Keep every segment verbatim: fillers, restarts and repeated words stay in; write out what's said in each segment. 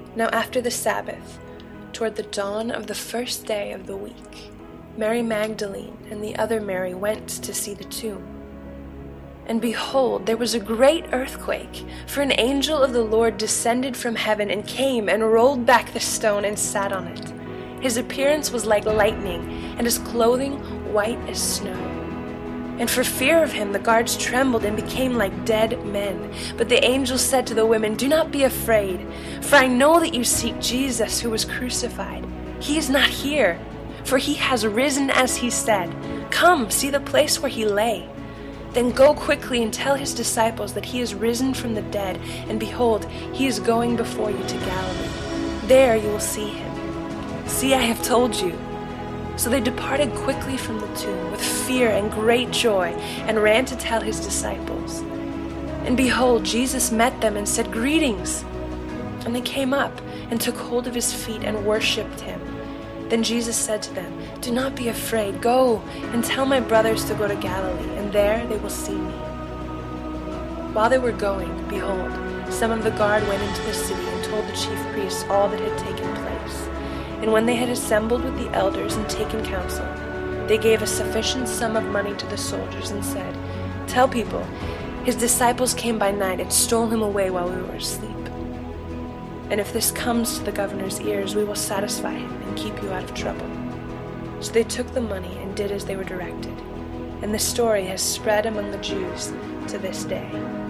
Now after the Sabbath, toward the dawn of the first day of the week, Mary Magdalene and the other Mary went to see the tomb. And behold, there was a great earthquake, for an angel of the Lord descended from heaven and came and rolled back the stone and sat on it. His appearance was like lightning, and his clothing white as snow. And for fear of him, the guards trembled and became like dead men. But the angel said to the women, "Do not be afraid, for I know that you seek Jesus who was crucified. He is not here, for he has risen as he said. Come, see the place where he lay. Then go quickly and tell his disciples that he is risen from the dead, and behold, he is going before you to Galilee. There you will see him. See, I have told you." So they departed quickly from the tomb with fear and great joy and ran to tell his disciples. And behold, Jesus met them and said, "Greetings." And they came up and took hold of his feet and worshipped him. Then Jesus said to them, "Do not be afraid. Go and tell my brothers to go to Galilee, and there they will see me." While they were going, behold, some of the guard went into the city and told the chief priests all that had taken place. And when they had assembled with the elders and taken counsel, they gave a sufficient sum of money to the soldiers and said, "Tell people, his disciples came by night and stole him away while we were asleep. And if this comes to the governor's ears, we will satisfy him and keep you out of trouble." So they took the money and did as they were directed. And the story has spread among the Jews to this day.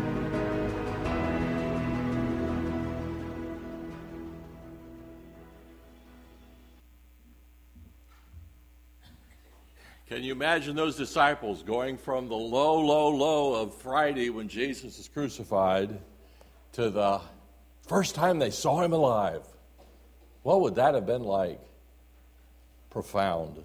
Can you imagine those disciples going from the low, low, low of Friday when Jesus is crucified to the first time they saw him alive? What would that have been like? Profound.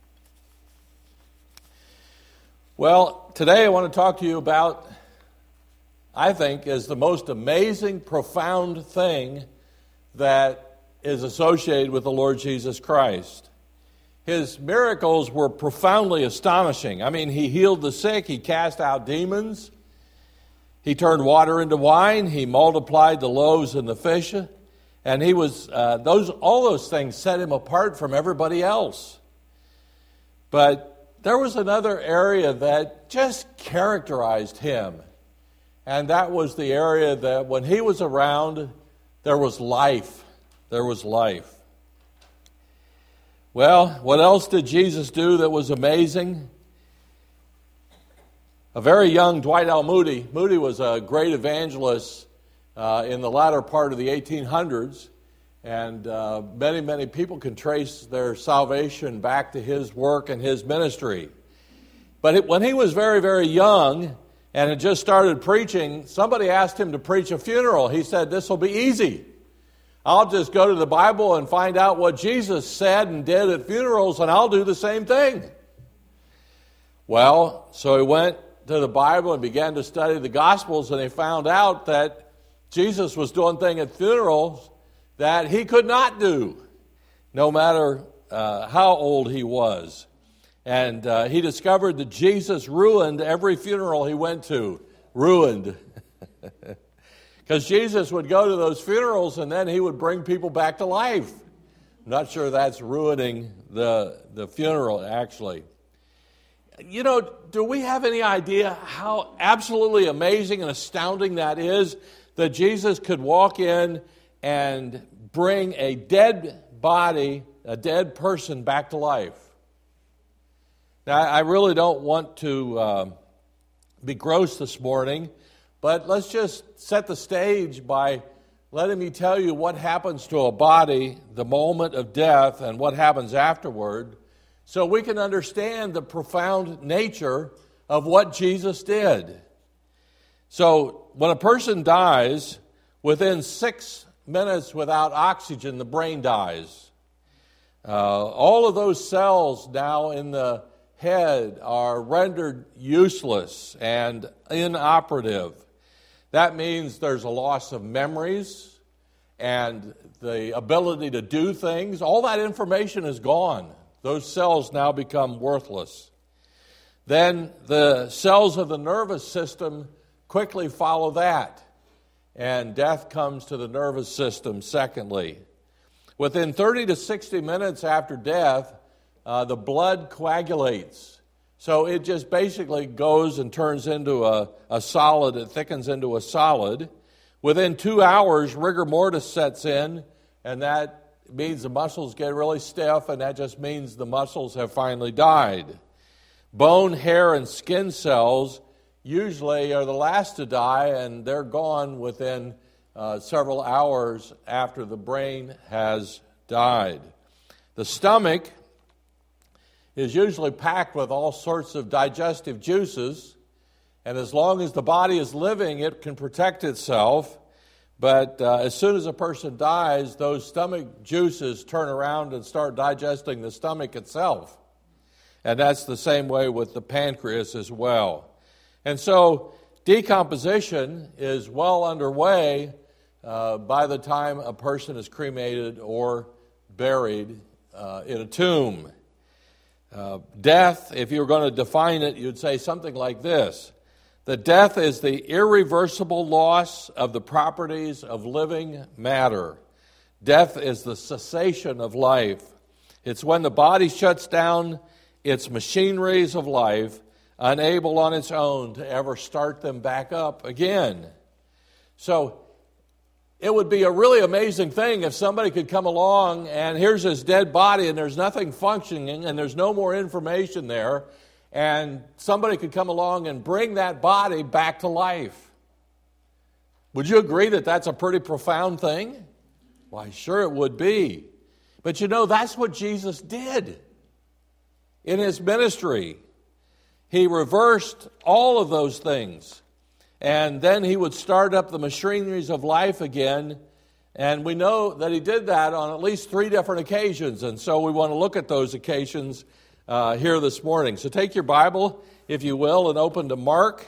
Well, today I want to talk to you about, I think, is the most amazing, profound thing that is associated with the Lord Jesus Christ. His miracles were profoundly astonishing. I mean, he healed the sick, he cast out demons, he turned water into wine, he multiplied the loaves and the fish, and he was uh, those all those things set him apart from everybody else. But there was another area that just characterized him, and that was the area that when he was around, there was life. There was life. Well, what else did Jesus do that was amazing? A very young Dwight L. Moody. Moody was a great evangelist uh, in the latter part of the eighteen hundreds, and uh, many, many people can trace their salvation back to his work and his ministry. But it, when he was very, very young and had just started preaching, somebody asked him to preach a funeral. He said, "This will be easy. I'll just go to the Bible and find out what Jesus said and did at funerals, and I'll do the same thing." Well, so he went to the Bible and began to study the Gospels, and he found out that Jesus was doing things at funerals that he could not do, no matter uh, how old he was. And uh, he discovered that Jesus ruined every funeral he went to. Ruined. Because Jesus would go to those funerals and then he would bring people back to life. I'm not sure that's ruining the, the funeral, actually. You know, do we have any idea how absolutely amazing and astounding that is, that Jesus could walk in and bring a dead body, a dead person back to life? Now, I really don't want to uh, be gross this morning, but let's just set the stage by letting me tell you what happens to a body the moment of death and what happens afterward, so we can understand the profound nature of what Jesus did. So, when a person dies, within six minutes without oxygen, the brain dies. Uh, all of those cells now in the head are rendered useless and inoperative. That means there's a loss of memories and the ability to do things. All that information is gone. Those cells now become worthless. Then the cells of the nervous system quickly follow that. and death comes to the nervous system, secondly. Within thirty to sixty minutes after death, uh, the blood coagulates. So it just basically goes and turns into a, a solid, it thickens into a solid. Within two hours, rigor mortis sets in, and that means the muscles get really stiff, and that just means the muscles have finally died. Bone, hair, and skin cells usually are the last to die, and they're gone within uh, several hours after the brain has died. The stomach is usually packed with all sorts of digestive juices, and as long as the body is living, it can protect itself. But uh, as soon as a person dies, those stomach juices turn around and start digesting the stomach itself. And that's the same way with the pancreas as well. And so decomposition is well underway uh, by the time a person is cremated or buried uh, in a tomb. Uh, death, if you were going to define it, you'd say something like this. That death is the irreversible loss of the properties of living matter. Death is the cessation of life. It's when the body shuts down its machineries of life, unable on its own to ever start them back up again. So it would be a really amazing thing if somebody could come along and here's his dead body and there's nothing functioning and there's no more information there, and somebody could come along and bring that body back to life. Would you agree that that's a pretty profound thing? Why, sure it would be. But you know, that's what Jesus did in his ministry. He reversed all of those things. And then he would start up the machineries of life again. And we know that he did that on at least three different occasions. And so we want to look at those occasions uh, here this morning. So take your Bible, if you will, and open to Mark.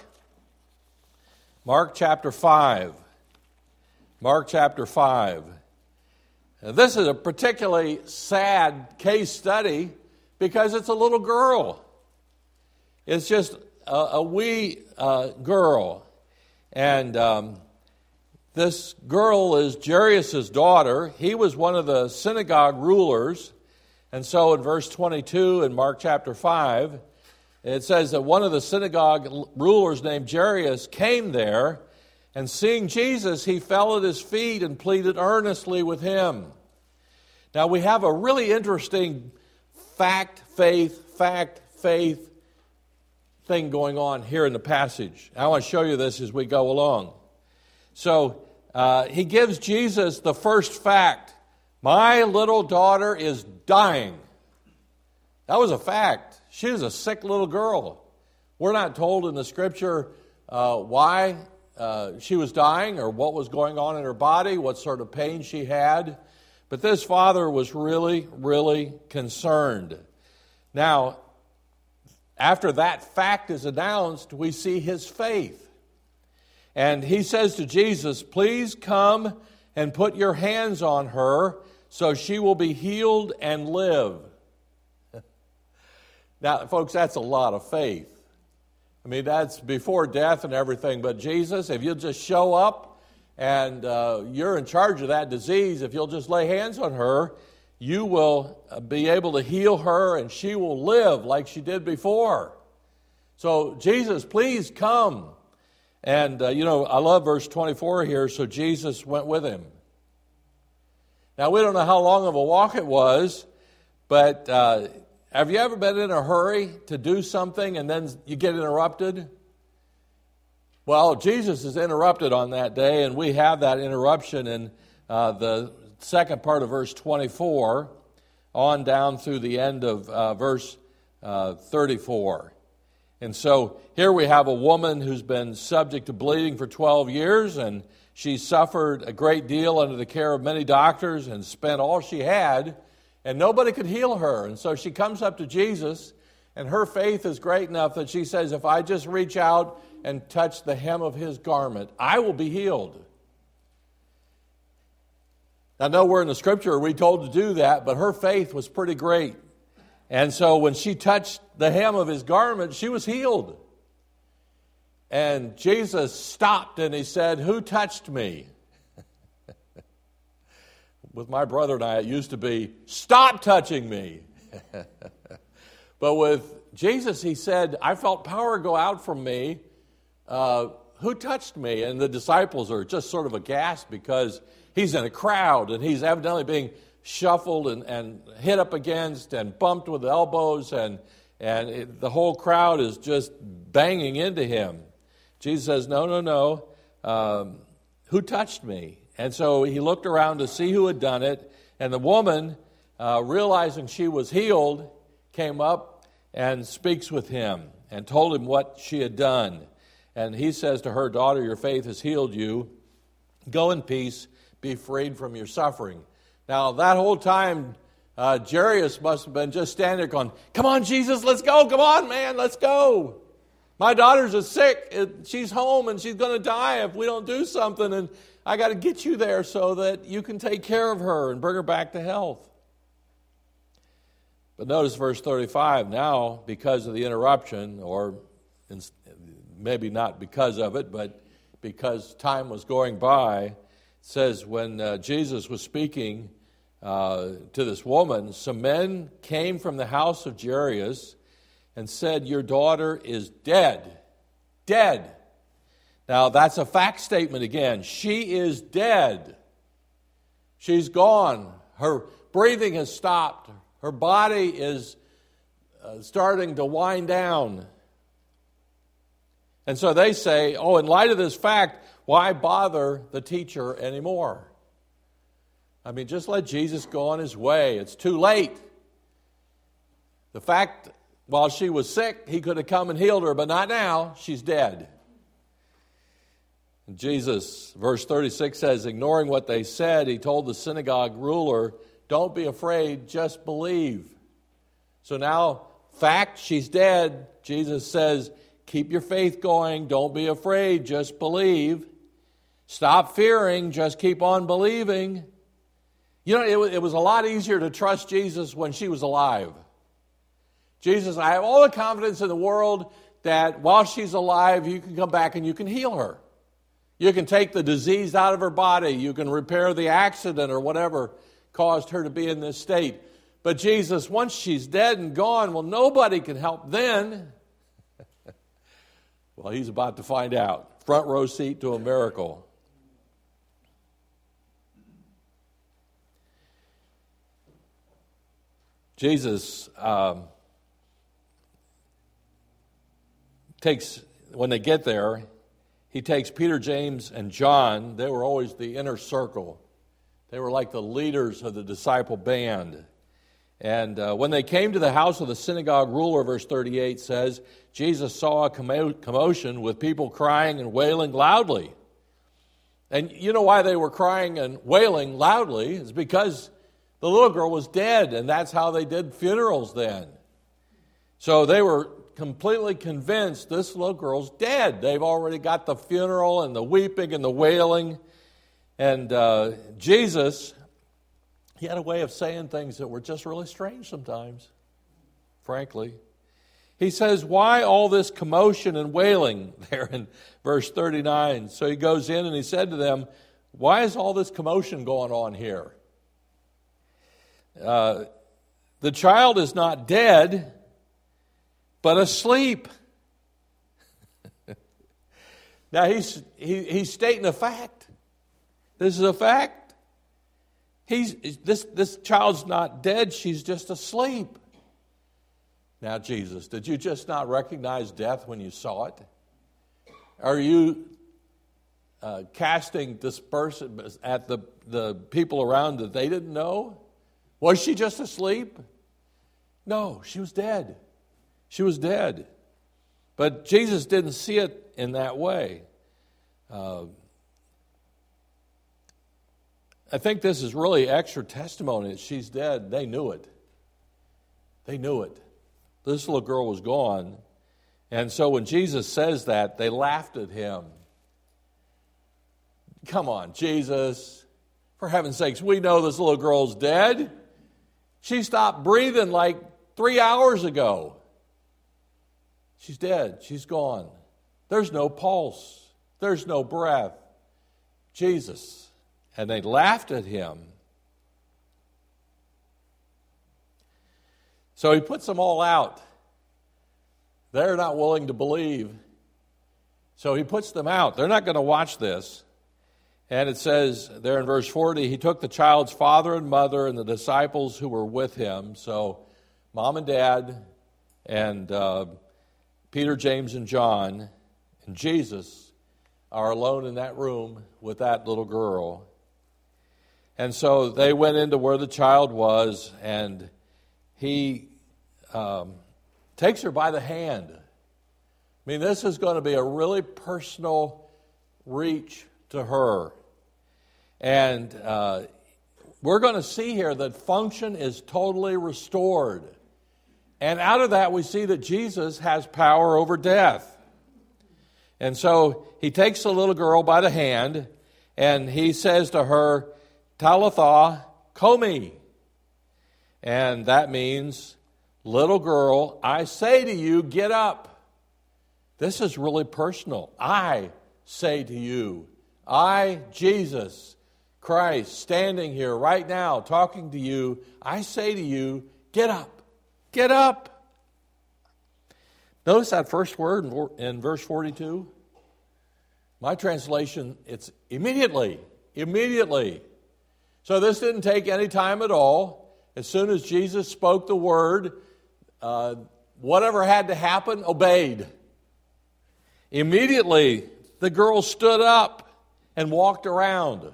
Mark chapter five. Mark chapter five. Now, this is a particularly sad case study because it's a little girl. It's just a, a wee uh, girl. And um, this girl is Jairus' daughter. He was one of the synagogue rulers. And so in verse twenty-two in Mark chapter five, it says that one of the synagogue rulers named Jairus came there, and seeing Jesus, he fell at his feet and pleaded earnestly with him. Now we have a really interesting fact, faith, fact, faith thing going on here in the passage. I want to show you this as we go along. So uh, he gives Jesus the first fact. My little daughter is dying. That was a fact. She was a sick little girl. We're not told in the scripture uh, why uh, she was dying or what was going on in her body, what sort of pain she had. But this father was really, really concerned. Now, after that fact is announced, we see his faith. And he says to Jesus, please come and put your hands on her so she will be healed and live. Now, folks, that's a lot of faith. I mean, that's before death and everything. But Jesus, if you'll just show up and uh, you're in charge of that disease, if you'll just lay hands on her, you will be able to heal her and she will live like she did before. So, Jesus, please come. And, uh, you know, I love verse twenty-four here. So Jesus went with him. Now, we don't know how long of a walk it was, but uh, have you ever been in a hurry to do something and then you get interrupted? Well, Jesus is interrupted on that day, and we have that interruption in uh, the second part of verse twenty-four on down through the end of uh, verse uh, thirty-four. And so here we have a woman who's been subject to bleeding for twelve years, and she suffered a great deal under the care of many doctors and spent all she had, and nobody could heal her. And so she comes up to Jesus, and her faith is great enough that she says, if I just reach out and touch the hem of his garment, I will be healed. Now, nowhere in the scripture are we told to do that, but her faith was pretty great. And so when she touched the hem of his garment, she was healed. And Jesus stopped and he said, "Who touched me?" With my brother and I, it used to be, "Stop touching me." But with Jesus, he said, "I felt power go out from me. Uh, who touched me?" And the disciples are just sort of aghast because he's in a crowd and he's evidently being shuffled and, and hit up against and bumped with elbows, and, and it, the whole crowd is just banging into him. Jesus says, "No, no, no. Um, who touched me?" And so he looked around to see who had done it, and the woman, uh, realizing she was healed, came up and speaks with him and told him what she had done. And he says to her, "Daughter, your faith has healed you. Go in peace, be freed from your suffering." Now, that whole time, uh, Jairus must have been just standing there going, "Come on, Jesus, let's go. Come on, man, let's go. My daughter's is sick. She's home and she's going to die if we don't do something. And I got to get you there so that you can take care of her and bring her back to health." But notice verse thirty-five. Now, because of the interruption, or maybe not because of it, but because time was going by, it says when uh, Jesus was speaking uh, to this woman, some men came from the house of Jairus and said, "Your daughter is dead." Dead. Now, that's a fact statement again. She is dead. She's gone. Her breathing has stopped. Her body is uh, starting to wind down. And so they say, oh, in light of this fact, why bother the teacher anymore? I mean, just let Jesus go on his way. It's too late. The fact, while she was sick, he could have come and healed her, but not now. She's dead. And Jesus, verse thirty-six says, ignoring what they said, he told the synagogue ruler, "Don't be afraid, just believe." So now, fact, she's dead. Jesus says, keep your faith going. Don't be afraid, just believe. Stop fearing, just keep on believing. You know, it was, it was a lot easier to trust Jesus when she was alive. Jesus, I have all the confidence in the world that while she's alive, you can come back and you can heal her. You can take the disease out of her body. You can repair the accident or whatever caused her to be in this state. But Jesus, once she's dead and gone, well, nobody can help then. Well, he's about to find out. Front row seat to a miracle. Jesus um, takes, when they get there, he takes Peter, James, and John. They were always the inner circle. They were like the leaders of the disciple band. And uh, when they came to the house of the synagogue ruler, verse thirty-eight says, Jesus saw a commo- commotion with people crying and wailing loudly. And you know why they were crying and wailing loudly? It's because the little girl was dead, and that's how they did funerals then. So they were completely convinced this little girl's dead. They've already got the funeral and the weeping and the wailing. And uh, Jesus, he had a way of saying things that were just really strange sometimes, frankly. He says, why all this commotion and wailing there in verse thirty-nine? So he goes in and he said to them, why is all this commotion going on here? Uh, the child is not dead, but asleep. Now he's he, he's stating a fact. This is a fact. He's this this child's not dead, she's just asleep. Now, Jesus, did you just not recognize death when you saw it? Are you uh, casting dispersion at the, the people around that they didn't know? Was she just asleep? No, she was dead. She was dead. But Jesus didn't see it in that way. Uh, I think this is really extra testimony that she's dead. They knew it. They knew it. This little girl was gone. And so when Jesus says that, they laughed at him. Come on, Jesus. For heaven's sakes, we know this little girl's dead. She stopped breathing like three hours ago. She's dead. She's gone. There's no pulse. There's no breath. Jesus. And they laughed at him. So he puts them all out. They're not willing to believe. So he puts them out. They're not going to watch this. And it says there in verse forty, he took the child's father and mother and the disciples who were with him. So mom and dad and uh, Peter, James, and John and Jesus are alone in that room with that little girl. And so they went into where the child was, and he um, takes her by the hand. I mean, this is going to be a really personal reach to her. And uh, we're going to see here that function is totally restored. And out of that, we see that Jesus has power over death. And so he takes the little girl by the hand, and he says to her, Talitha komi. And that means, little girl, I say to you, get up. This is really personal. I say to you, I, Jesus Christ, standing here right now, talking to you, I say to you, get up, get up. Notice that first word in verse forty-two. My translation, it's immediately, immediately. So this didn't take any time at all. As soon as Jesus spoke the word, uh, whatever had to happen, obeyed. Immediately, the girl stood up and walked around.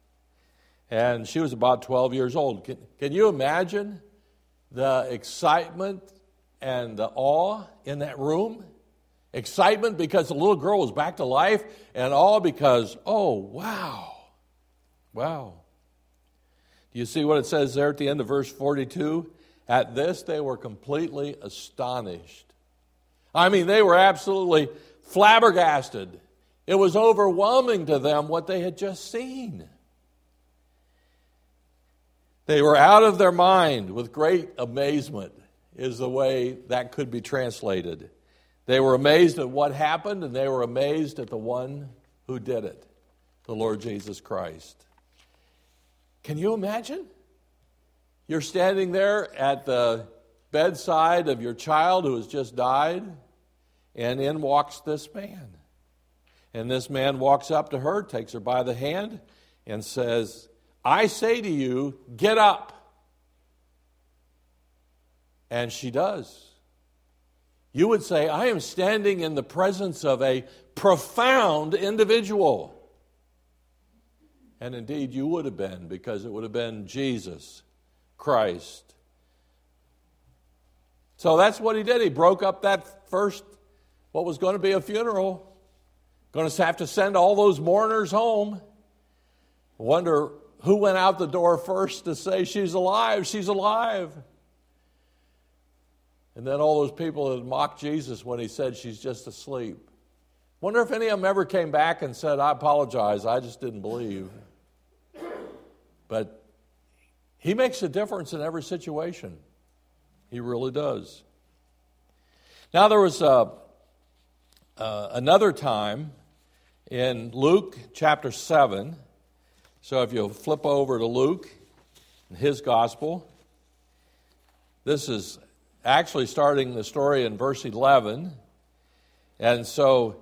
And she was about twelve years old. Can, can you imagine the excitement and the awe in that room? Excitement because the little girl was back to life, and awe because, oh, wow, wow. Do you see what it says there at the end of verse forty-two? At this, they were completely astonished. I mean, they were absolutely flabbergasted. It was overwhelming to them what they had just seen. They were out of their mind with great amazement, is the way that could be translated. They were amazed at what happened, and they were amazed at the one who did it, the Lord Jesus Christ. Can you imagine? You're standing there at the bedside of your child who has just died, and in walks this man. And this man walks up to her, takes her by the hand, and says, I say to you, get up. And she does. You would say, I am standing in the presence of a profound individual. And indeed, you would have been, because it would have been Jesus Christ. So that's what he did. He broke up that first, what was going to be a funeral. Going to have to send all those mourners home. Wonder who went out the door first to say, she's alive, she's alive. And then all those people that mocked Jesus when he said she's just asleep. Wonder if any of them ever came back and said, I apologize, I just didn't believe. But he makes a difference in every situation. He really does. Now there was uh, uh, another time in Luke chapter seven. So if you'll flip over to Luke, his gospel, this is actually starting the story in verse eleven. And so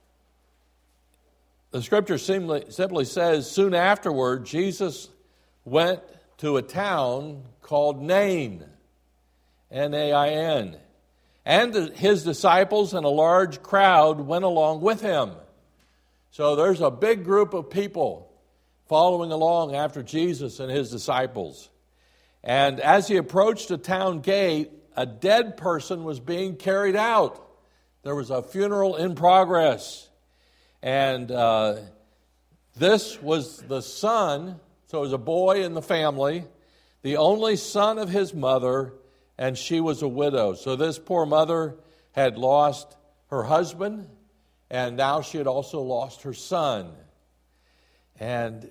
the scripture simply, simply says, soon afterward, Jesus went to a town called Nain, N A I N. And his disciples and a large crowd went along with him. So there's a big group of people following along after Jesus and his disciples. And as he approached the town gate, a dead person was being carried out. There was a funeral in progress. And uh, this was the son, so it was a boy in the family, the only son of his mother, and she was a widow. So this poor mother had lost her husband, and now she had also lost her son. And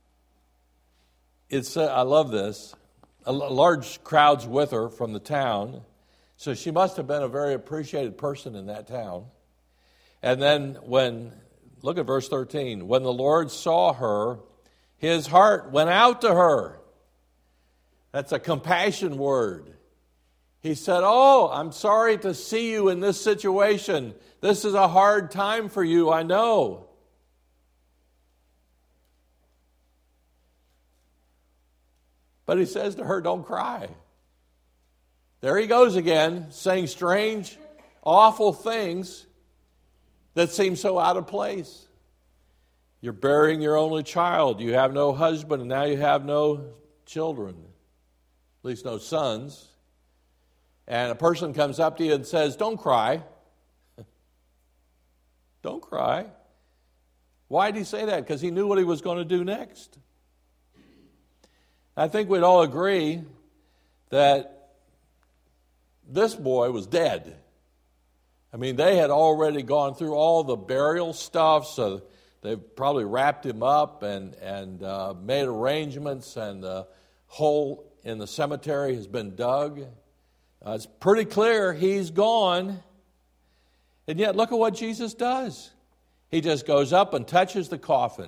it's uh, I love this. A large crowd's with her from the town. So she must have been a very appreciated person in that town. And then when, look at verse thirteen, when the Lord saw her, his heart went out to her. That's a compassion word. He said, oh, I'm sorry to see you in this situation. This is a hard time for you, I know. But he says to her, don't cry. There he goes again, saying strange, awful things that seem so out of place. You're burying your only child. You have no husband, and now you have no children, at least no sons. And a person comes up to you and says, don't cry. Don't cry. Why did he say that? Because he knew what he was going to do next. I think we'd all agree that this boy was dead. I mean, they had already gone through all the burial stuff, so they probably wrapped him up and, and uh, made arrangements, and the hole in the cemetery has been dug. Uh, it's pretty clear he's gone. And yet, look at what Jesus does. He just goes up and touches the coffin.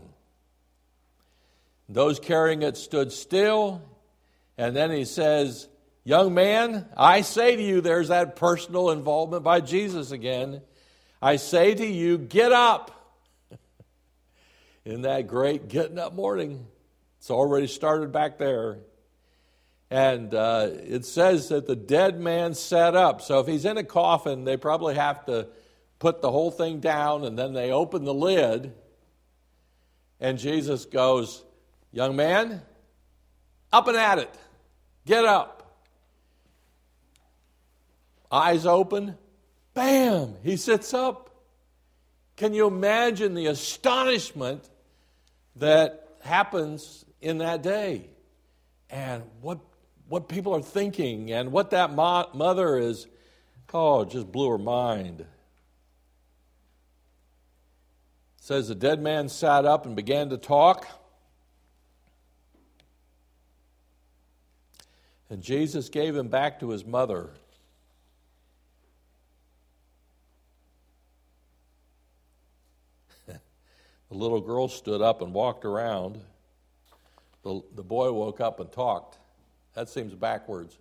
Those carrying it stood still, and then he says, young man, I say to you, there's that personal involvement by Jesus again. I say to you, get up. In that great getting up morning, it's already started back there. And uh, it says that the dead man sat up. So if he's in a coffin, they probably have to put the whole thing down, and then they open the lid, and Jesus goes, young man, up and at it. Get up. Eyes open. Bam! He sits up. Can you imagine the astonishment that happens in that day? And what what people are thinking, and what that mo- mother is, oh, it just blew her mind. It says the dead man sat up and began to talk. And Jesus gave him back to his mother. The little girl stood up and walked around. The, the boy woke up and talked. That seems backwards.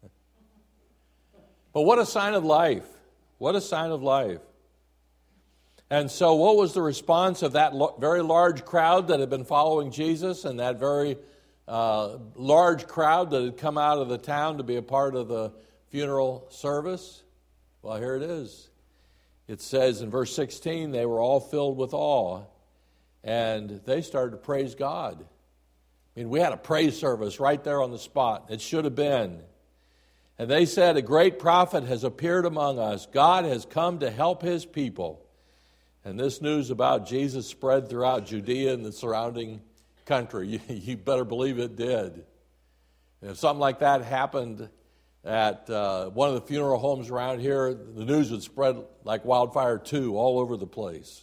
But what a sign of life. What a sign of life. And so what was the response of that lo- very large crowd that had been following Jesus, and that very uh, large crowd that had come out of the town to be a part of the funeral service? Well, here it is. It says in verse sixteen, they were all filled with awe, and they started to praise God. I mean, we had a praise service right there on the spot. It should have been. And they said, a great prophet has appeared among us. God has come to help his people. And this news about Jesus spread throughout Judea and the surrounding country. You, you better believe it did. And if something like that happened at uh, one of the funeral homes around here, the news would spread like wildfire too, all over the place.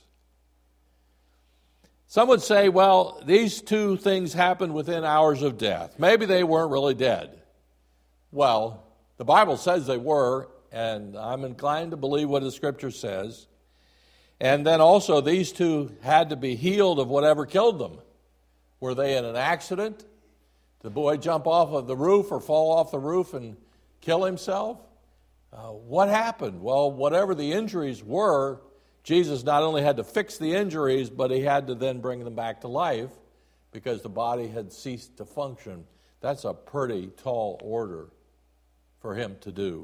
Some would say, well, these two things happened within hours of death. Maybe they weren't really dead. Well, the Bible says they were, and I'm inclined to believe what the Scripture says. And then also, these two had to be healed of whatever killed them. Were they in an accident? Did the boy jump off of the roof or fall off the roof and kill himself? Uh, what happened? Well, whatever the injuries were, Jesus not only had to fix the injuries, but he had to then bring them back to life because the body had ceased to function. That's a pretty tall order for him to do.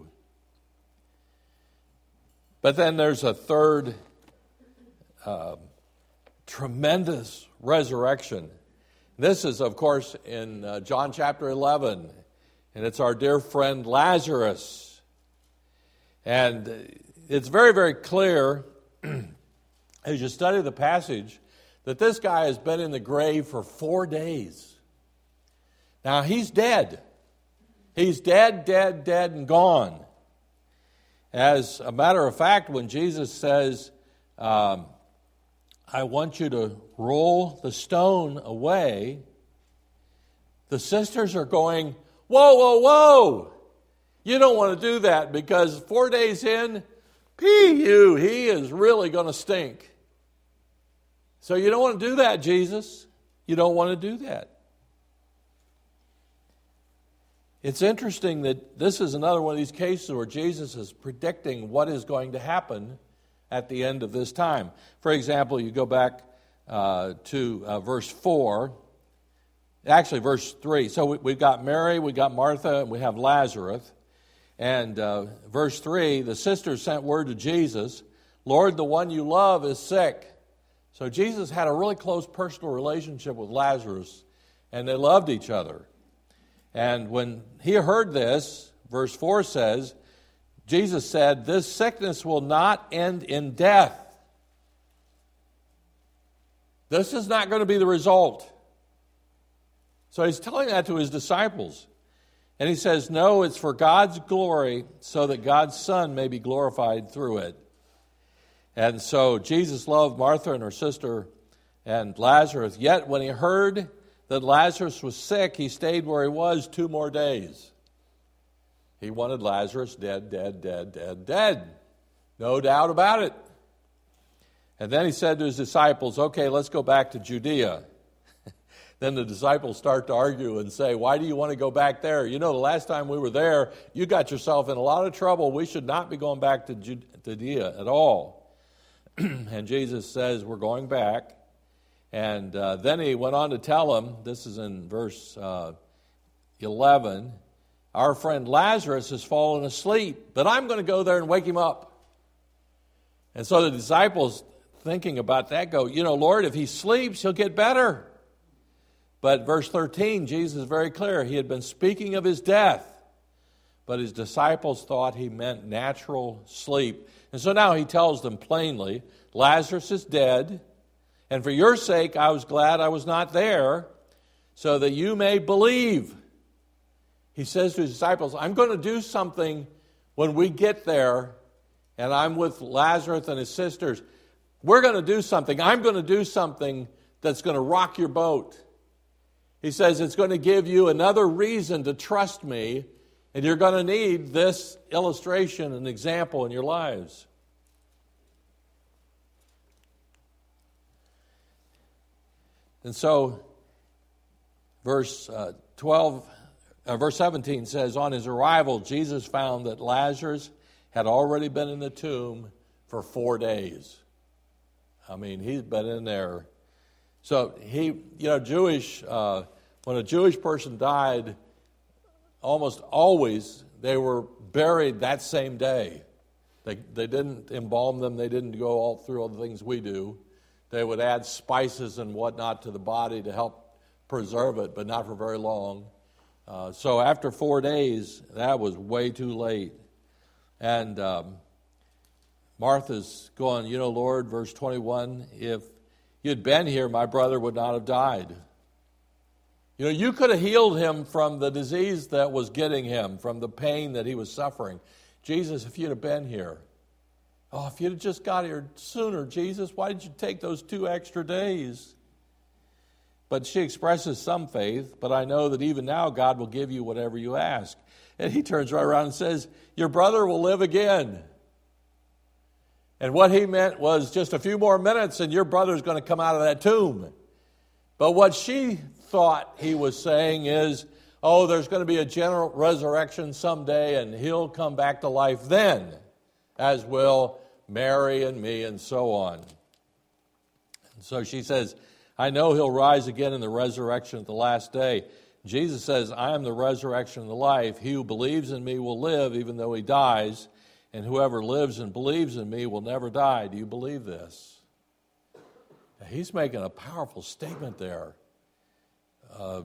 But then there's a third uh, tremendous resurrection. This is, of course, in uh, John chapter eleven, and it's our dear friend Lazarus. And it's very, very clear as you study the passage that this guy has been in the grave for four days. Now, he's dead. He's dead, dead, dead, and gone. As a matter of fact, when Jesus says, um, I want you to roll the stone away, the sisters are going, whoa, whoa, whoa! You don't want to do that because four days in, P.U., he is really going to stink. So you don't want to do that, Jesus. You don't want to do that. It's interesting that this is another one of these cases where Jesus is predicting what is going to happen at the end of this time. For example, you go back uh, to uh, verse four, actually verse three. So we, we've got Mary, we've got Martha, and we have Lazarus. And uh, verse three, the sisters sent word to Jesus, Lord, the one you love is sick. So Jesus had a really close personal relationship with Lazarus, and they loved each other. And when he heard this, verse four says, Jesus said, this sickness will not end in death. This is not going to be the result. So he's telling that to his disciples. And he says, no, it's for God's glory, so that God's Son may be glorified through it. And so Jesus loved Martha and her sister and Lazarus. Yet when he heard that Lazarus was sick, he stayed where he was two more days. He wanted Lazarus dead, dead, dead, dead, dead. No doubt about it. And then he said to his disciples, okay, let's go back to Judea. Then the disciples start to argue and say, why do you want to go back there? You know, the last time we were there, you got yourself in a lot of trouble. We should not be going back to Judea at all. And Jesus says, we're going back. And uh, then he went on to tell them, this is in verse uh, eleven, our friend Lazarus has fallen asleep, but I'm going to go there and wake him up. And so the disciples, thinking about that, go, you know, Lord, if he sleeps, he'll get better. But verse thirteen, Jesus is very clear. He had been speaking of his death, but his disciples thought he meant natural sleep. And so now he tells them plainly, Lazarus is dead, and for your sake I was glad I was not there, so that you may believe. He says to his disciples, I'm going to do something when we get there, and I'm with Lazarus and his sisters. We're going to do something. I'm going to do something that's going to rock your boat. He says it's going to give you another reason to trust me, and you're going to need this illustration and example in your lives. And so, verse uh, twelve, uh, verse seventeen says, on his arrival, Jesus found that Lazarus had already been in the tomb for four days. I mean, he's been in there. So he, you know, Jewish, uh, when a Jewish person died, almost always they were buried that same day. They they didn't embalm them. They didn't go all through all the things we do. They would add spices and whatnot to the body to help preserve it, but not for very long. Uh, so after four days, that was way too late. And um, Martha's going, you know, Lord, verse twenty-one, if you'd been here, my brother would not have died. You know, you could have healed him from the disease that was getting him, from the pain that he was suffering. Jesus, if you'd have been here. Oh, if you'd have just got here sooner, Jesus, why did you take those two extra days? But she expresses some faith, but I know that even now God will give you whatever you ask. And he turns right around and says, your brother will live again. And what he meant was just a few more minutes and your brother's going to come out of that tomb. But what she thought he was saying is, oh, there's going to be a general resurrection someday and he'll come back to life then, as will Mary and me and so on. And so she says, I know he'll rise again in the resurrection at the last day. Jesus says, I am the resurrection and the life. He who believes in me will live even though he dies, and whoever lives and believes in me will never die. Do you believe this? He's making a powerful statement there. Uh,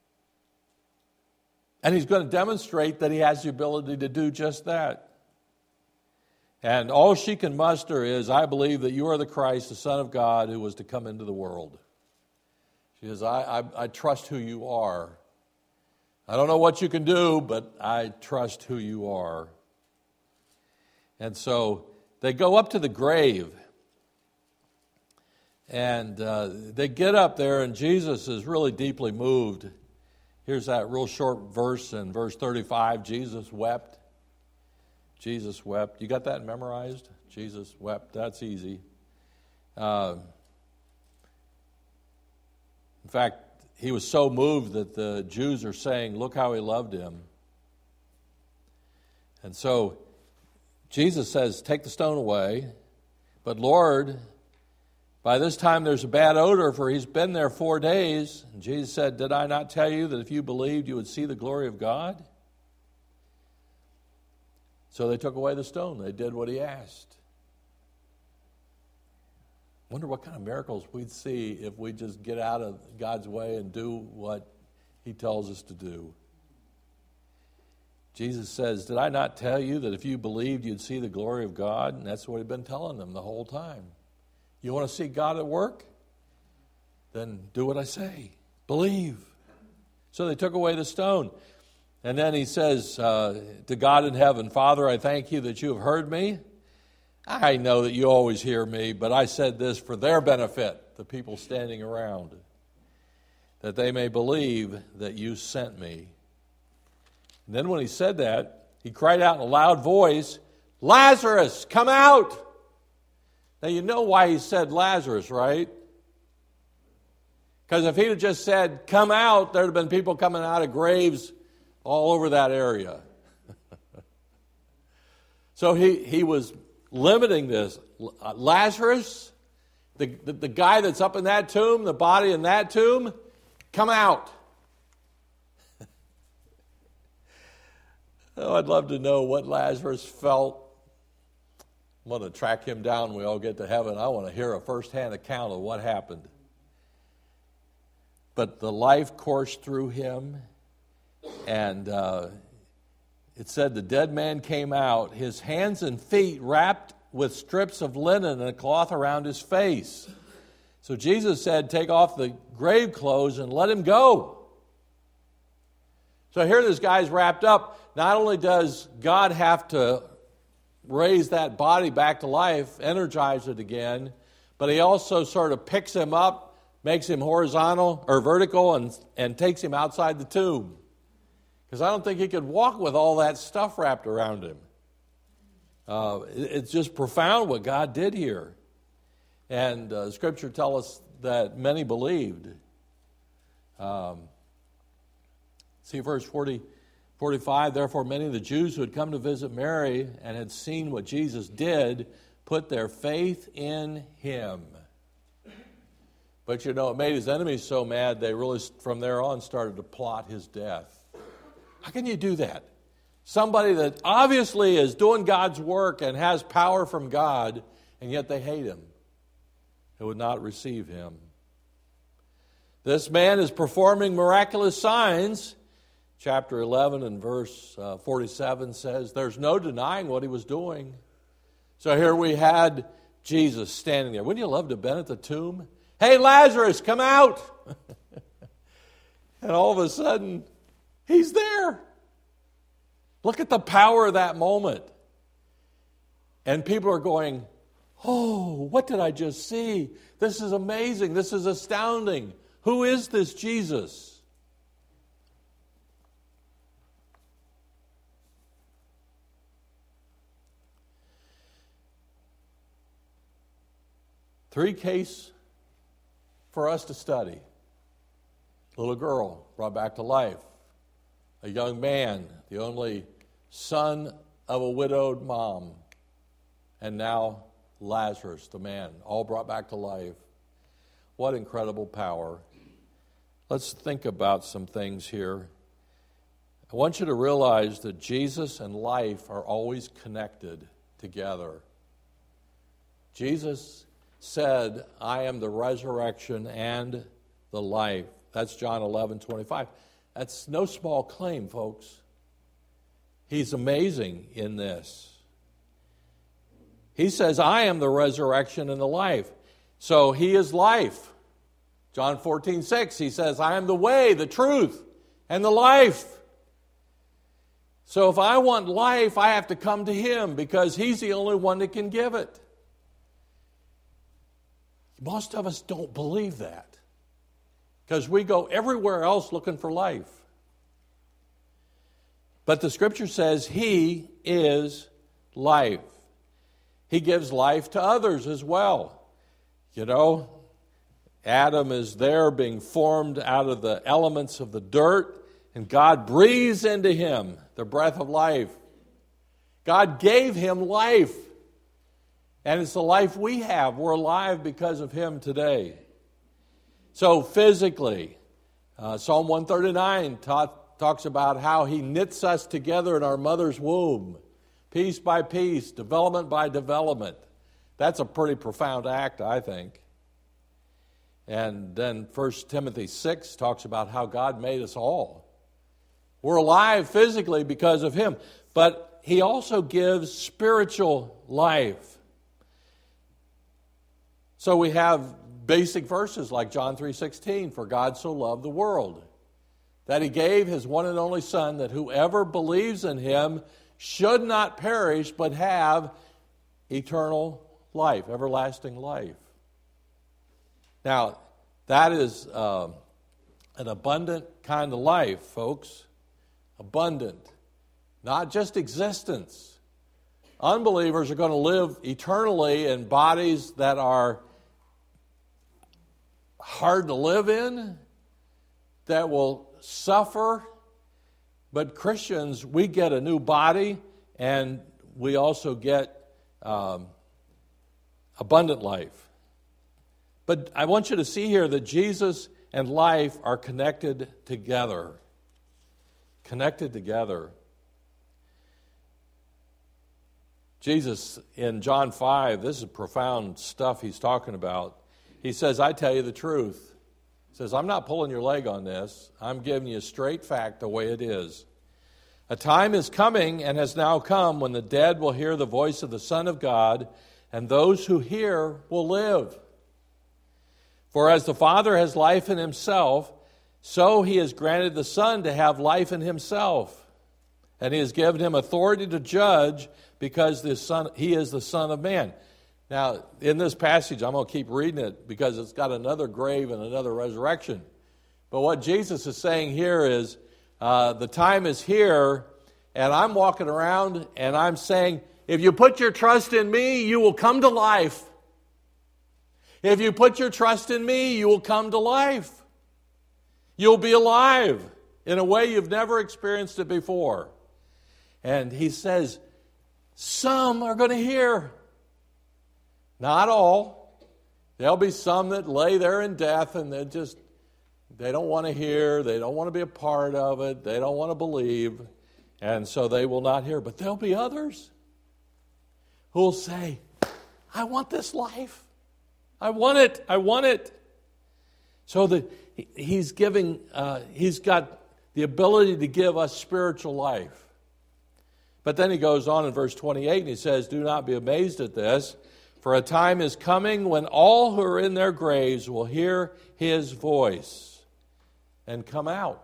and he's going to demonstrate that he has the ability to do just that. And all she can muster is, I believe that you are the Christ, the Son of God, who was to come into the world. She says, I, I, I trust who you are. I don't know what you can do, but I trust who you are. And so they go up to the grave. And uh, they get up there, and Jesus is really deeply moved. Here's that real short verse in verse thirty-five. Jesus wept. Jesus wept. You got that memorized? Jesus wept. That's easy. Uh, in fact, he was so moved that the Jews are saying, look how he loved him. And so Jesus says, take the stone away. But Lord, by this time there's a bad odor, for he's been there four days. And Jesus said, did I not tell you that if you believed, you would see the glory of God? So they took away the stone. They did what he asked. Wonder what kind of miracles we'd see if we just get out of God's way and do what he tells us to do. Jesus says, did I not tell you that if you believed, you'd see the glory of God? And that's what he'd been telling them the whole time. You want to see God at work? Then do what I say. Believe. So they took away the stone. And then he says uh, to God in heaven, Father, I thank you that you have heard me. I know that you always hear me, but I said this for their benefit, the people standing around, that they may believe that you sent me. And then when he said that, he cried out in a loud voice, Lazarus, come out! Now you know why he said Lazarus, right? Because if he'd have just said, come out, there'd have been people coming out of graves all over that area. So he, he was limiting this. Lazarus, the, the, the guy that's up in that tomb, the body in that tomb, come out. Oh, I'd love to know what Lazarus felt. I'm going to track him down when we all get to heaven. I want to hear a first-hand account of what happened. But the life coursed through him, and uh, it said the dead man came out, his hands and feet wrapped with strips of linen and a cloth around his face. So Jesus said, take off the grave clothes and let him go. So here this guy's wrapped up. Not only does God have to raise that body back to life, energize it again, but he also sort of picks him up, makes him horizontal or vertical, and, and takes him outside the tomb. Because I don't think he could walk with all that stuff wrapped around him. Uh, it, it's just profound what God did here. And uh, Scripture tells us that many believed. Um, see verse forty, forty-five, therefore many of the Jews who had come to visit Mary and had seen what Jesus did put their faith in him. But you know, it made his enemies so mad they really, from there on, started to plot his death. How can you do that? Somebody that obviously is doing God's work and has power from God, and yet they hate him. They would not receive him. This man is performing miraculous signs. Chapter eleven and verse uh, forty-seven says, there's no denying what he was doing. So here we had Jesus standing there. Wouldn't you love to have been at the tomb? Hey, Lazarus, come out! And all of a sudden, he's there. Look at the power of that moment. And people are going, oh, what did I just see? This is amazing. This is astounding. Who is this Jesus? Three cases for us to study. A little girl brought back to life. A young man, the only son of a widowed mom. And now Lazarus, the man, all brought back to life. What incredible power. Let's think about some things here. I want you to realize that Jesus and life are always connected together. Jesus said, I am the resurrection and the life. That's John eleven twenty-five. That's no small claim, folks. He's amazing in this. He says, I am the resurrection and the life. So he is life. John fourteen six, he says, I am the way, the truth, and the life. So if I want life, I have to come to him because he's the only one that can give it. Most of us don't believe that because we go everywhere else looking for life. But the Scripture says he is life. He gives life to others as well. You know, Adam is there being formed out of the elements of the dirt, and God breathes into him the breath of life. God gave him life, and it's the life we have. We're alive because of him today. So physically, uh, Psalm one thirty-nine ta- talks about how he knits us together in our mother's womb, piece by piece, development by development. That's a pretty profound act, I think. And then First Timothy six talks about how God made us all. We're alive physically because of him, but he also gives spiritual life. So we have basic verses like John three sixteen, for God so loved the world, that he gave his one and only Son, that whoever believes in him should not perish, but have eternal life, everlasting life. Now, that is uh, an abundant kind of life, folks. Abundant. Not just existence. Unbelievers are going to live eternally in bodies that are hard to live in, that will suffer. But Christians, we get a new body, and we also get um, abundant life. But I want you to see here that Jesus and life are connected together. Connected together. Jesus, in John five, this is profound stuff he's talking about. He says, I tell you the truth. He says, I'm not pulling your leg on this. I'm giving you a straight fact the way it is. A time is coming and has now come when the dead will hear the voice of the Son of God, and those who hear will live. For as the Father has life in himself, so he has granted the Son to have life in himself. And he has given him authority to judge, because the son, he is the Son of Man. Now, in this passage, I'm going to keep reading it because it's got another grave and another resurrection. But what Jesus is saying here is, uh, the time is here, and I'm walking around and I'm saying, if you put your trust in me, you will come to life. If you put your trust in me, you will come to life. You'll be alive in a way you've never experienced it before. And he says, some are going to hear. Not all. There'll be some that lay there in death and they just, they don't want to hear, they don't want to be a part of it, they don't want to believe, and so they will not hear. But there'll be others who will say, I want this life. I want it. I want it. So that he's giving, uh, he's got the ability to give us spiritual life. But then he goes on in verse twenty-eight and he says, do not be amazed at this, for a time is coming when all who are in their graves will hear his voice and come out.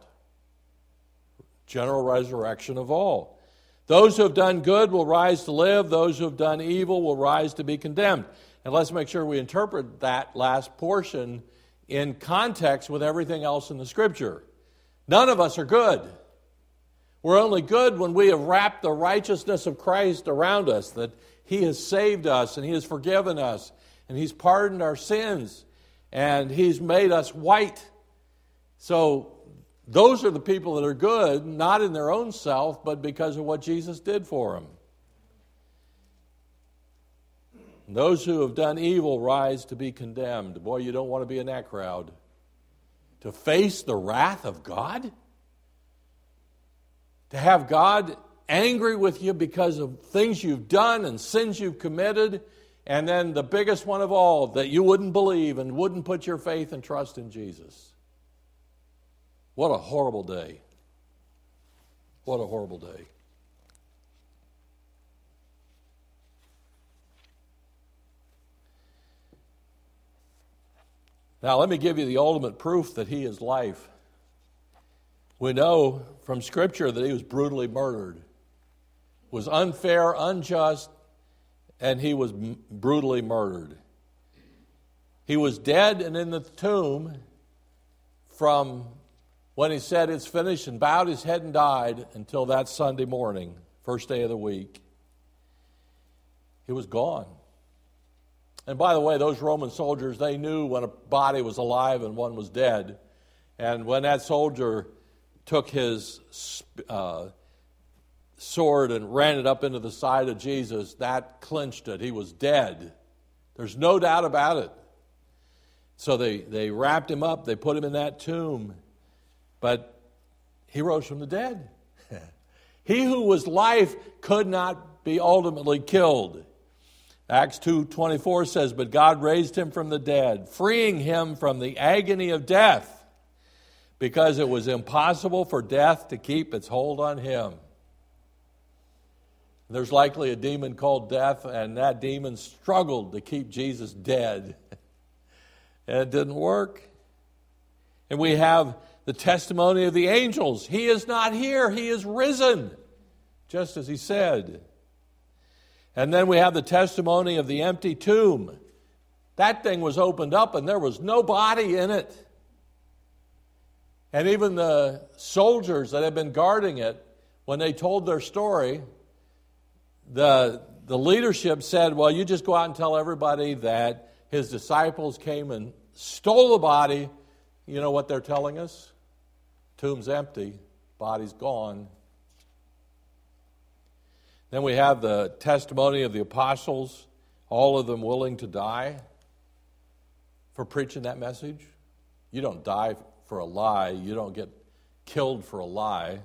General resurrection of all. Those who have done good will rise to live. Those who have done evil will rise to be condemned. And let's make sure we interpret that last portion in context with everything else in the Scripture. None of us are good. We're only good when we have wrapped the righteousness of Christ around us, that he has saved us and he has forgiven us and he's pardoned our sins and he's made us white. So those are the people that are good, not in their own self, but because of what Jesus did for them. And those who have done evil rise to be condemned. Boy, you don't want to be in that crowd. To face the wrath of God? To have God angry with you because of things you've done and sins you've committed, and then the biggest one of all, that you wouldn't believe and wouldn't put your faith and trust in Jesus. What a horrible day. What a horrible day. Now, let me give you the ultimate proof that he is life. We know from Scripture that he was brutally murdered, was unfair, unjust, and he was m- brutally murdered. He was dead and in the tomb from when he said it's finished and bowed his head and died until that Sunday morning, first day of the week. he was gone. And by the way, those Roman soldiers, they knew when a body was alive and one was dead. And when that soldier took his uh, sword and ran it up into the side of Jesus, that clinched it. He was dead. There's no doubt about it. So they, they wrapped him up. They put him in that tomb. But he rose from the dead. He who was life could not be ultimately killed. Acts two twenty-four says, but God raised him from the dead, freeing him from the agony of death, because it was impossible for death to keep its hold on him. There's likely a demon called death, and that demon struggled to keep Jesus dead. And it didn't work. And we have the testimony of the angels. He is not here. He is risen, just as he said. And then we have the testimony of the empty tomb. That thing was opened up and there was no body in it. And even the soldiers that had been guarding it, when they told their story, the, the leadership said, well, you just go out and tell everybody that his disciples came and stole the body. You know what they're telling us? Tomb's empty, body's gone. Then we have the testimony of the apostles, all of them willing to die for preaching that message. You don't die for a lie. You don't get killed for a lie.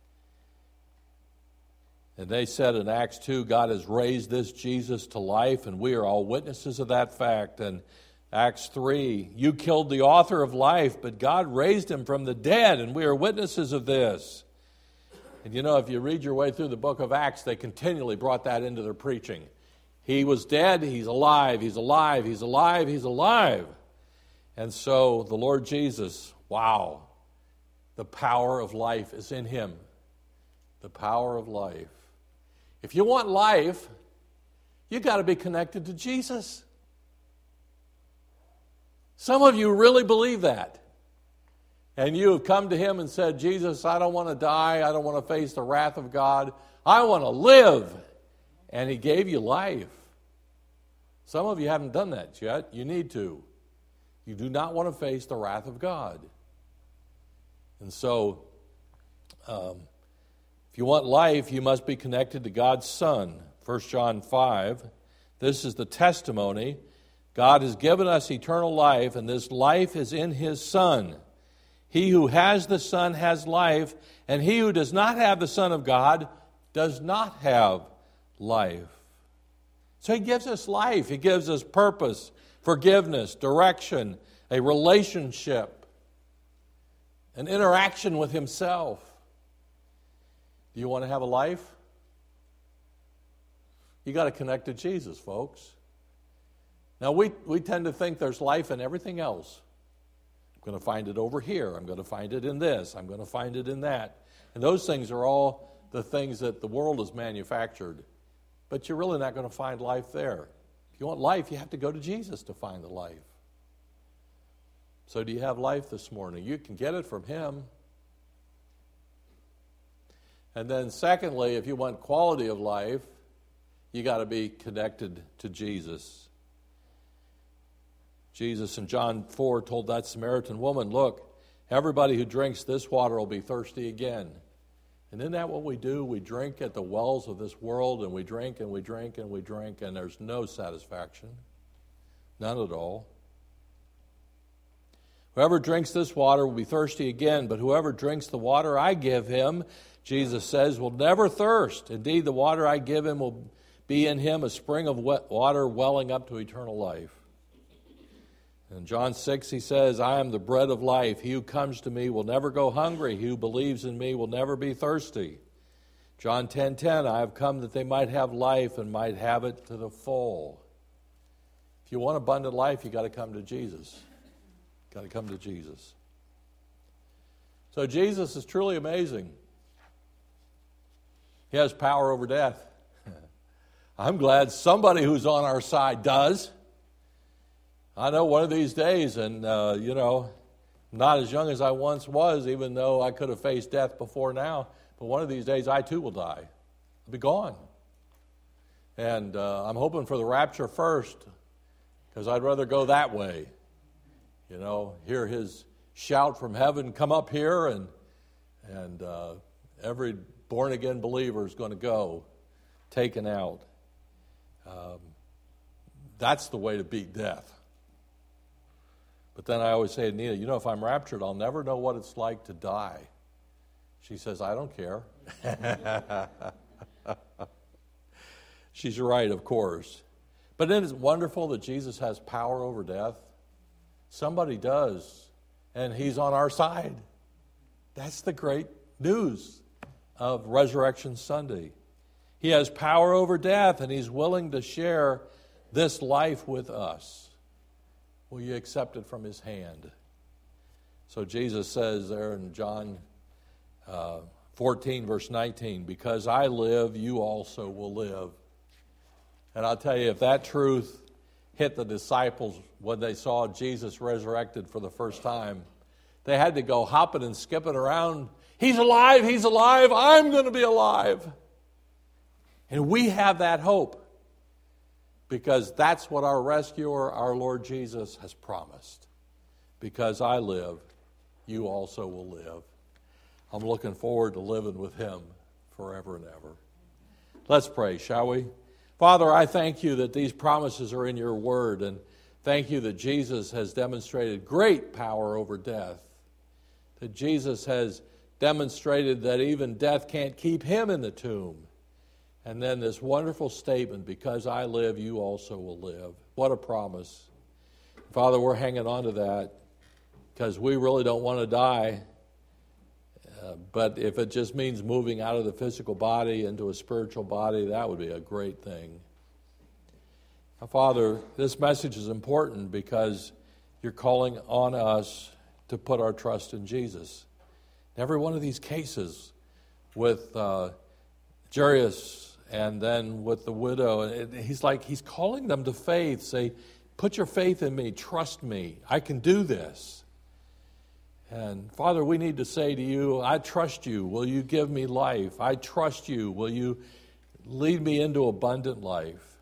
And they said in Acts two, God has raised this Jesus to life, and we are all witnesses of that fact. And Acts three, you killed the author of life, but God raised him from the dead, and we are witnesses of this. And you know, if you read your way through the book of Acts, they continually brought that into their preaching. He was dead, he's alive, he's alive, he's alive, he's alive. And so the Lord Jesus, wow, the power of life is in him. The power of life. If you want life, you've got to be connected to Jesus. Some of you really believe that. And you have come to him and said, Jesus, I don't want to die. I don't want to face the wrath of God. I want to live. And he gave you life. Some of you haven't done that yet. You need to. You do not want to face the wrath of God. And so, um, if you want life, you must be connected to God's Son. First John five, this is the testimony. God has given us eternal life, and this life is in his Son. He who has the Son has life, and he who does not have the Son of God does not have life. So he gives us life. He gives us purpose, forgiveness, direction, a relationship, an interaction with himself. Do you want to have a life? You got to connect to Jesus, folks. Now, we, we tend to think there's life in everything else. I'm going to find it over here. I'm going to find it in this. I'm going to find it in that. And those things are all the things that the world has manufactured. But you're really not going to find life there. If you want life, you have to go to Jesus to find the life. So do you have life this morning? You can get it from him. And then secondly, if you want quality of life, you got to be connected to Jesus. Jesus in John four told that Samaritan woman, look, everybody who drinks this water will be thirsty again. And isn't that what we do? We drink at the wells of this world, and we drink and we drink and we drink, and there's no satisfaction. None at all. Whoever drinks this water will be thirsty again, but whoever drinks the water I give him, Jesus says, will never thirst. Indeed, the water I give him will be in him a spring of water welling up to eternal life. In John six, he says, I am the bread of life. He who comes to me will never go hungry. He who believes in me will never be thirsty. John ten ten, I have come that they might have life and might have it to the full. If you want abundant life, you've got to come to Jesus. You've got to come to Jesus. So Jesus is truly amazing. He has power over death. I'm glad somebody who's on our side does. I know one of these days, and, uh, you know, not as young as I once was, even though I could have faced death before now, but one of these days I too will die. I'll be gone. And uh, I'm hoping for the rapture first, because I'd rather go that way. You know, hear his shout from heaven, come up here, and and uh, every born-again believer is going to go, taken out. Um, that's the way to beat death. But then I always say to Nina, you know, if I'm raptured, I'll never know what it's like to die. She says, I don't care. She's right, of course. But isn't it wonderful that Jesus has power over death? Somebody does, and he's on our side. That's the great news of Resurrection Sunday. He has power over death, and he's willing to share this life with us. Will you accept it from his hand? So Jesus says there in John uh, fourteen, verse nineteen, because I live, you also will live. And I'll tell you, if that truth hit the disciples when they saw Jesus resurrected for the first time, they had to go hopping and skipping around. He's alive, he's alive, I'm going to be alive. And we have that hope because that's what our rescuer, our Lord Jesus, has promised. Because I live, you also will live. I'm looking forward to living with him forever and ever. Let's pray, shall we? Father, I thank you that these promises are in your word, and thank you that Jesus has demonstrated great power over death, that Jesus has demonstrated that even death can't keep him in the tomb. And then this wonderful statement, because I live, you also will live. What a promise. Father, we're hanging on to that because we really don't want to die. Uh, but if it just means moving out of the physical body into a spiritual body, that would be a great thing. Now, Father, this message is important because you're calling on us to put our trust in Jesus. In every one of these cases with uh, Jairus and then with the widow, it, he's like, he's calling them to faith. Say, put your faith in me, trust me, I can do this. And Father, we need to say to you, I trust you. Will you give me life? I trust you. Will you lead me into abundant life?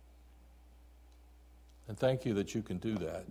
And thank you that you can do that.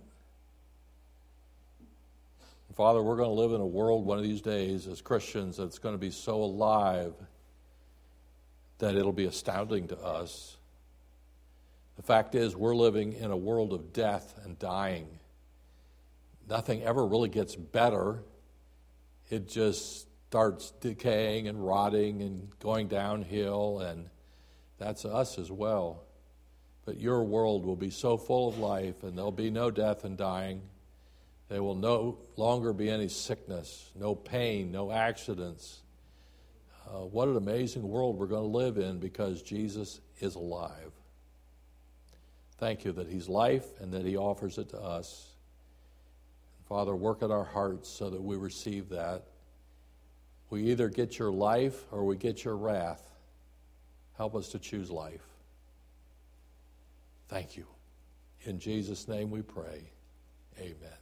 And Father, we're going to live in a world one of these days as Christians that's going to be so alive that it'll be astounding to us. The fact is, we're living in a world of death and dying. Nothing ever really gets better. It just starts decaying and rotting and going downhill, and that's us as well. But your world will be so full of life, and there'll be no death and dying. There will no longer be any sickness, no pain, no accidents. Uh, what an amazing world we're going to live in because Jesus is alive. Thank you that he's life and that he offers it to us. Father, work in our hearts so that we receive that. We either get your life or we get your wrath. Help us to choose life. Thank you. In Jesus' name we pray. Amen.